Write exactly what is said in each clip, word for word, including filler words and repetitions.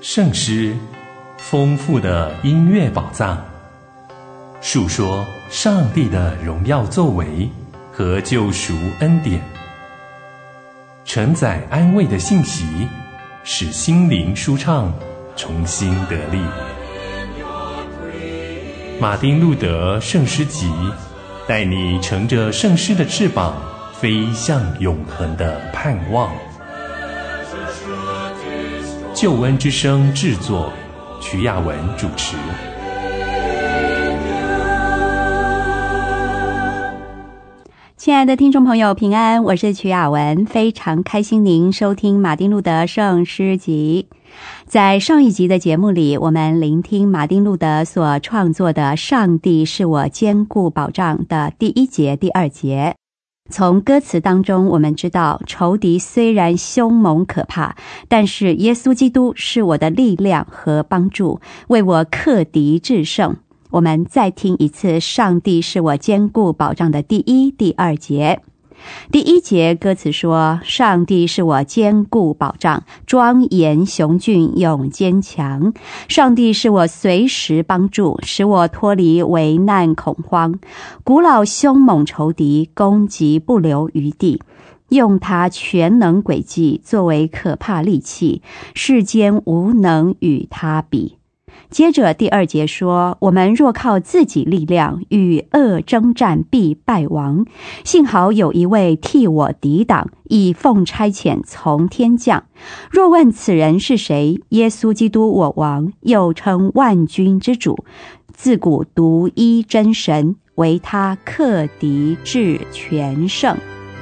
圣诗，丰富的音乐宝藏，述说上帝的荣耀作为和救赎恩典，承载安慰的信息，使心灵舒畅，重新得力。马丁路德圣诗集，带你乘着圣诗的翅膀，飞向永恒的盼望。救恩之声制作，徐雅文主持。 亲爱的听众朋友，平安，我是徐雅文，非常开心您收听马丁路德圣诗集。在上一集的节目里，我们聆听马丁路德所创作的《上帝是我坚固保障》的第一节、第二节。从歌词当中，我们知道仇敌虽然凶猛可怕，但是耶稣基督是我的力量和帮助，为我克敌制胜。我们再听一次上帝是我坚固保障的第一、第二节。第一节歌词说，上帝是我坚固保障，庄严雄峻永坚强。上帝是我随时帮助，使我脱离危难恐慌。古老凶猛仇敌攻击不留余地，用他全能诡计作为可怕利器，世间无能与他比。接着第二节说，我们若靠自己力量与恶征战，必败亡。幸好有一位替我抵挡，以奉差遣从天降。若问此人是谁，耶稣基督我王，又称万军之主，自古独一真神，为他克敌制全胜。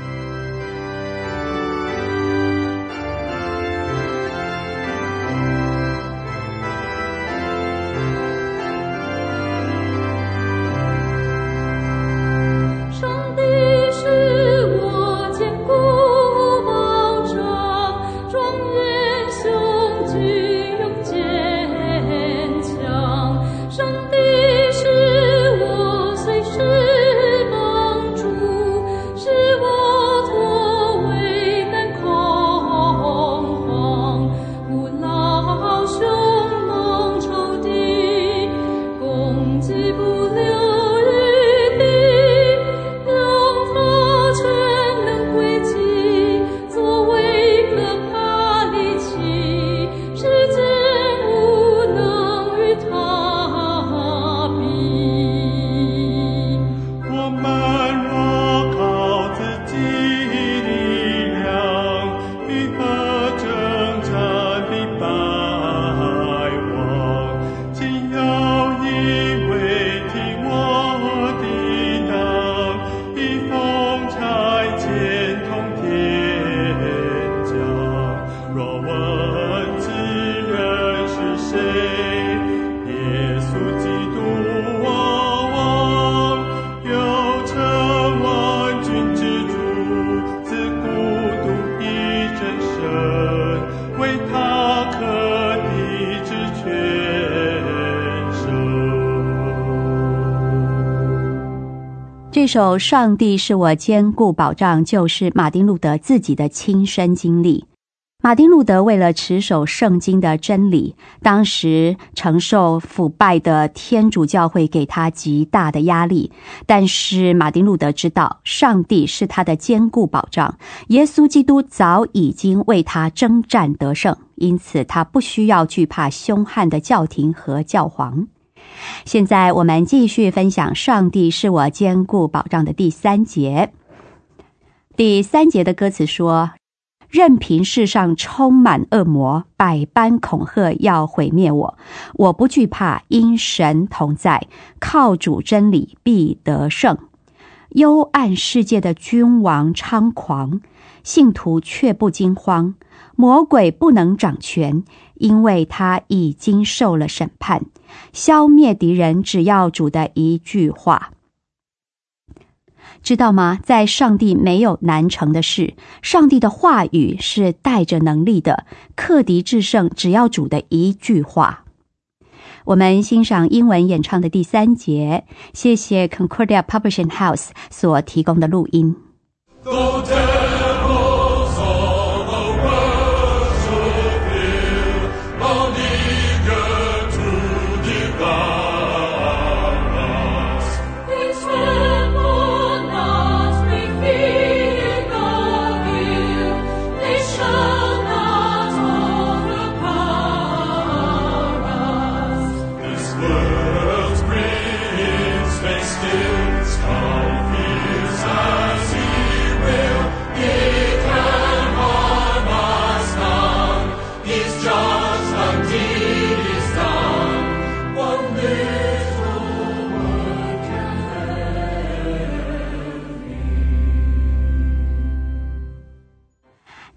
这首《上帝是我坚固保障》就是马丁路德自己的亲身经历。马丁路德为了持守圣经的真理，当时承受腐败的天主教会给他极大的压力，但是马丁路德知道上帝是他的坚固保障，耶稣基督早已经为他征战得胜，因此他不需要惧怕凶悍的教廷和教皇。现在我们继续分享上帝是我坚固保障的第三节。第三节的歌词说，任凭世上充满恶魔，百般恐吓要毁灭我，我不惧怕，因神同在，靠主真理必得胜。幽暗世界的君王猖狂，信徒却不惊慌，魔鬼不能掌权，因为他已经受了审判。消灭敌人只要主的一句话。知道吗？在上帝没有难成的事，上帝的话语是带着能力的，克敌制胜只要主的一句话。我们欣赏英文演唱的第三节，谢谢 Concordia Publishing House 所提供的录音。 The devils of the world should fear, only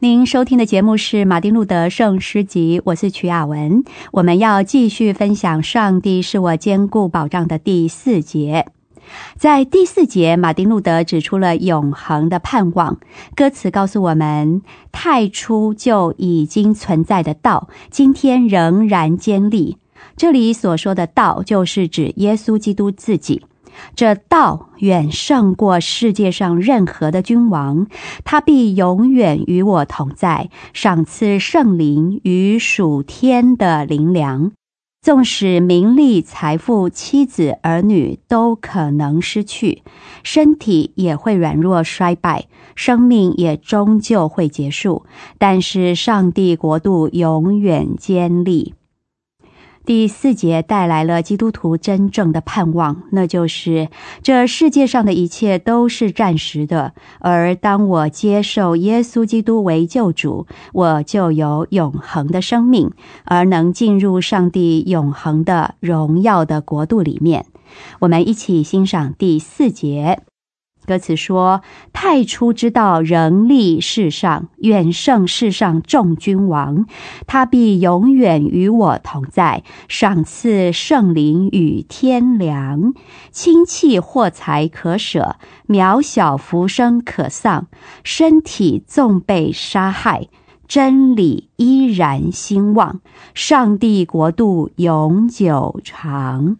您收听的节目是马丁路德圣诗集，我是曲雅文。我们要继续分享上帝是我坚固保障的第四节。在第四节，马丁路德指出了永恒的盼望。歌词告诉我们，太初就已经存在的道，今天仍然坚立。这里所说的道，就是指耶稣基督自己。这道远胜过世界上任何的君王，他必永远与我同在，赏赐圣灵与属天的灵粮。纵使名利、财富、妻子、儿女都可能失去，身体也会软弱衰败，生命也终究会结束，但是上帝国度永远坚立。第四节带来了基督徒真正的盼望，那就是这世界上的一切都是暂时的，而当我接受耶稣基督为救主，我就有永恒的生命，而能进入上帝永恒的荣耀的国度里面。我们一起欣赏第四节。歌词说，太初之道仍立世上，远胜世上众君王，他必永远与我同在，赏赐圣灵与天良。亲戚货财可舍，渺小浮生可丧，身体纵被杀害，真理依然兴旺，上帝国度永久长。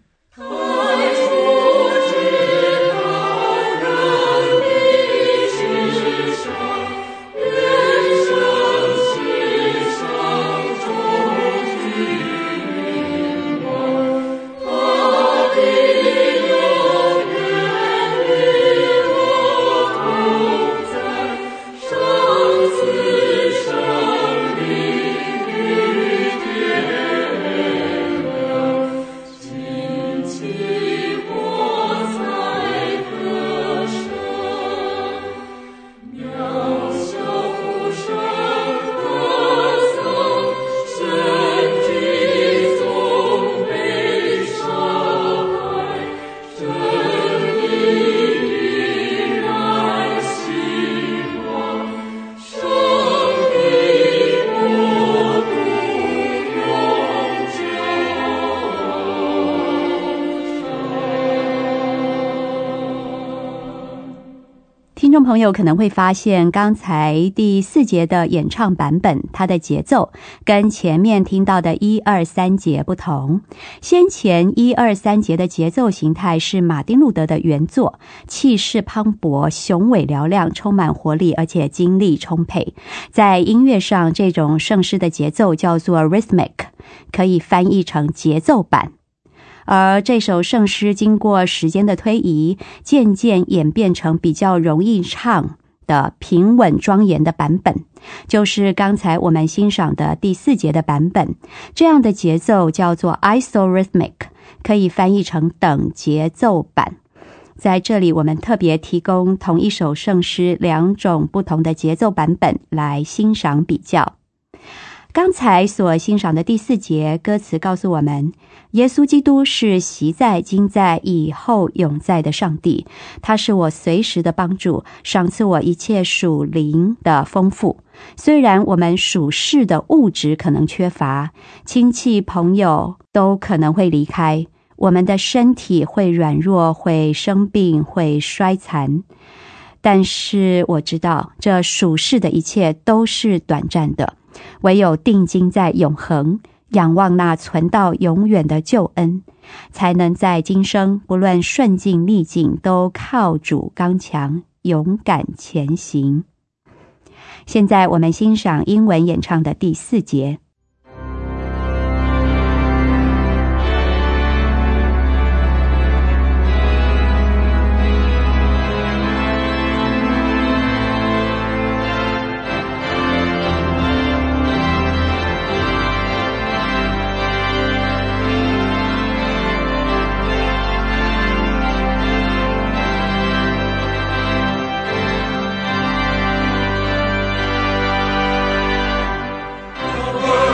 听众朋友可能会发现，刚才第四节的演唱版本，它的节奏跟前面听到的一二三节不同。先前一二三节的节奏形态是马丁路德的原作，气势磅礴，雄伟嘹亮，充满活力，而且精力充沛。在音乐上，这种圣诗的节奏叫做 rhythmic， 可以翻译成节奏感。而这首圣诗经过时间的推移，渐渐演变成比较容易唱的平稳庄严的版本，就是刚才我们欣赏的第四节的版本。这样的节奏叫做 isorhythmic， 可以翻译成等节奏版。在这里我们特别提供同一首圣诗两种不同的节奏版本来欣赏比较。刚才所欣赏的第四节歌词告诉我们，耶稣基督是习在、今在、以后永在的上帝，他是我随时的帮助，赏赐我一切属灵的丰富。虽然我们属世的物质可能缺乏，亲戚朋友都可能会离开，我们的身体会软弱，会生病，会衰残，但是我知道这属世的一切都是短暂的，唯有定睛在永恒，仰望那存到永远的救恩，才能在今生不论顺境逆境都靠主刚强，勇敢前行。现在我们欣赏英文演唱的第四节。 Over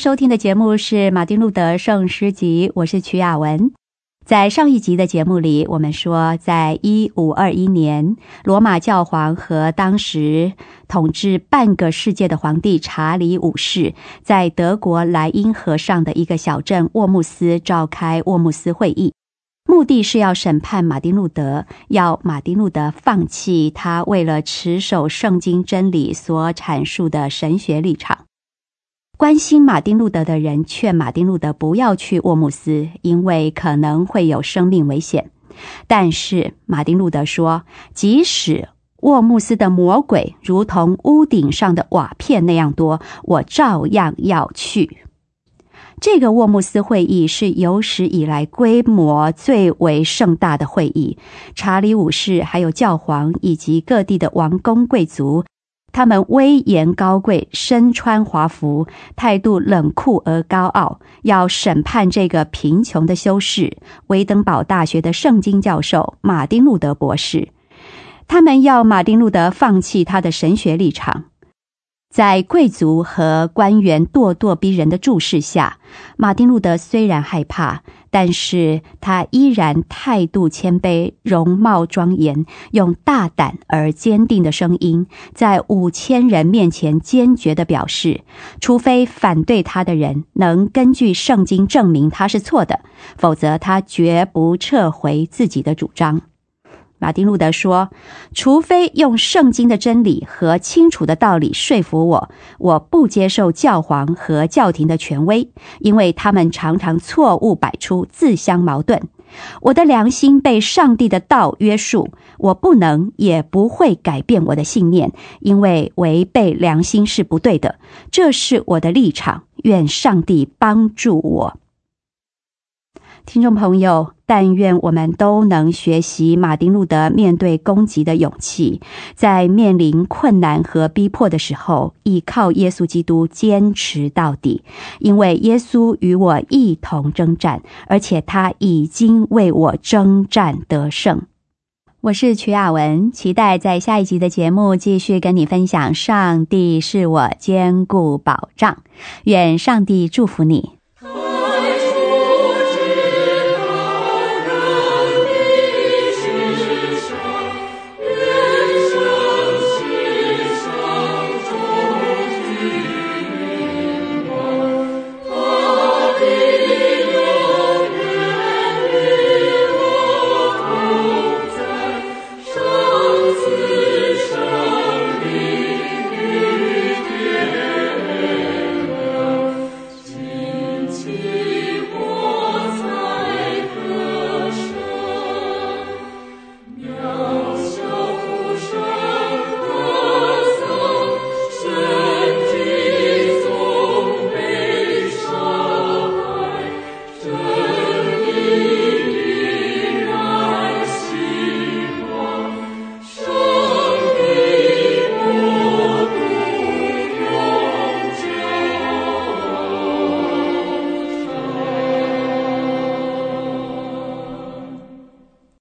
收听的节目是马丁路德圣诗集，我是曲雅文。在上一集的节目里，我们说在一五二一年，罗马教皇和当时统治半个世界的皇帝查理五世在德国莱茵河上的一个小镇沃木斯召开沃木斯会议，目的是要审判马丁路德，要马丁路德放弃他为了持守圣经真理所阐述的神学立场。关心马丁路德的人劝马丁路德不要去沃木斯，因为可能会有生命危险。但是马丁路德说，即使沃木斯的魔鬼如同屋顶上的瓦片那样多，我照样要去。这个沃木斯会议是有史以来规模最为盛大的会议，查理五世还有教皇以及各地的王公贵族，他们威严高贵，身穿华服，态度冷酷而高傲，要审判这个贫穷的修士，威登堡大学的圣经教授马丁路德博士。他们要马丁路德放弃他的神学立场。在贵族和官员咄咄逼人的注视下，马丁路德虽然害怕，但是他依然态度谦卑，容貌庄严，用大胆而坚定的声音，在五千人面前坚决地表示，除非反对他的人能根据圣经证明他是错的，否则他绝不撤回自己的主张。马丁路德说，除非用圣经的真理和清楚的道理说服我，我不接受教皇和教廷的权威，因为他们常常错误百出，自相矛盾。我的良心被上帝的道约束，我不能也不会改变我的信念，因为违背良心是不对的。这是我的立场，愿上帝帮助我。听众朋友，但愿我们都能学习马丁路德面对攻击的勇气，在面临困难和逼迫的时候，依靠耶稣基督坚持到底，因为耶稣与我一同征战，而且他已经为我征战得胜。我是曲雅文，期待在下一集的节目继续跟你分享上帝是我坚固保障。愿上帝祝福你。